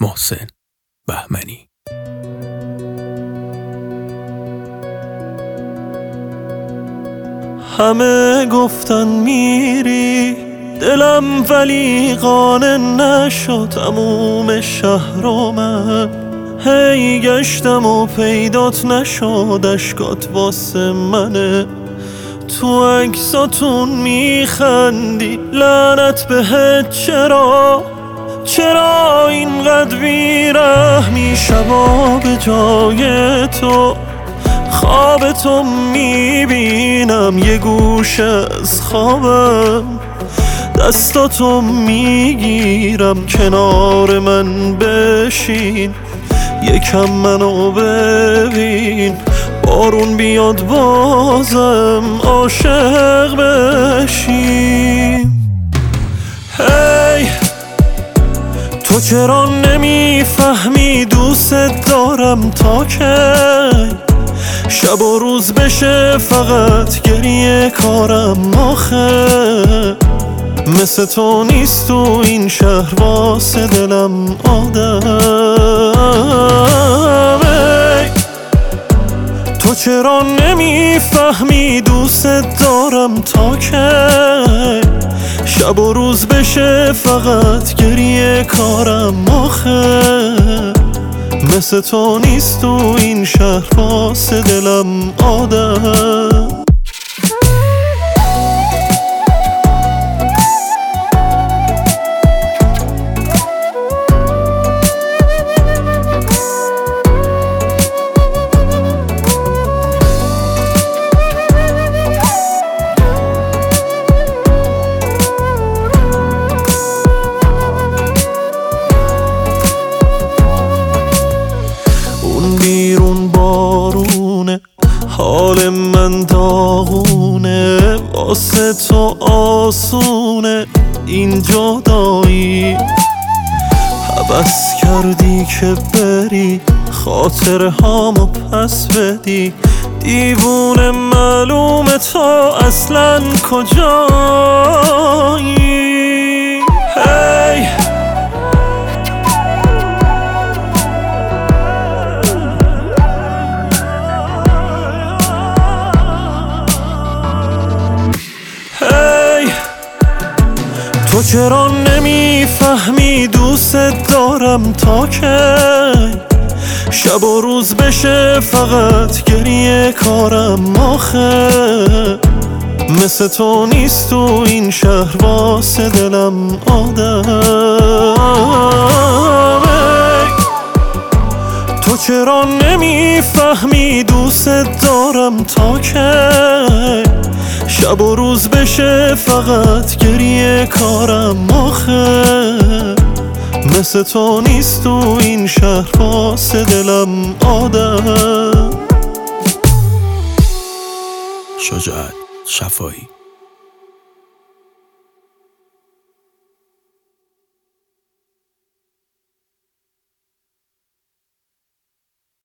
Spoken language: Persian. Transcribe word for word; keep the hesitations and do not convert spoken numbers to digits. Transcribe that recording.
محسن بهمنی. همه گفتن میری دلم ولی قانع نشد تموم شهر و من هی گشتم و پیدات نشد اشکات واسه منه تو عکساتون میخندی لعنت بهت چرا چرا اینقدر بیرحمی شبا به جای تو خواب تو میبینم یه گوشه از خوابم دستاتو میگیرم کنار من بشین یکم منو ببین بارون بیاد بازم عاشق بشیم. هی تو چرا نمیفهمی دوست دارم تا کی شب و روز بشه فقط گریه کارم آخه مثل تو نیست تو این شهر واسه دلم آدم. تو چرا نمیفهمی دوست دارم تا کی شب و روز بشه فقط گریه کارم آخه مثل تو نیست تو این شهر واسه دلم آدم. بیرون بارونه حال من داغونه واسه تو آسونه این جدایی هوس کردی که بری خاطر هامو پس بدی دیوونه معلومه تو اصلا کجایی. هی تو چرا نمیفهمی دوست دارم تا کی شب و روز بشه فقط گریه کارم آخه مثل تو نیست تو این شهر واسه دلم آدم. تو چرا نمیفهمی دوست دارم تا کی شب و روز بشه فقط گریه کارم آخه مثل تو نیست تو این شهر واسه دلم آدم. شجاعت شفایی.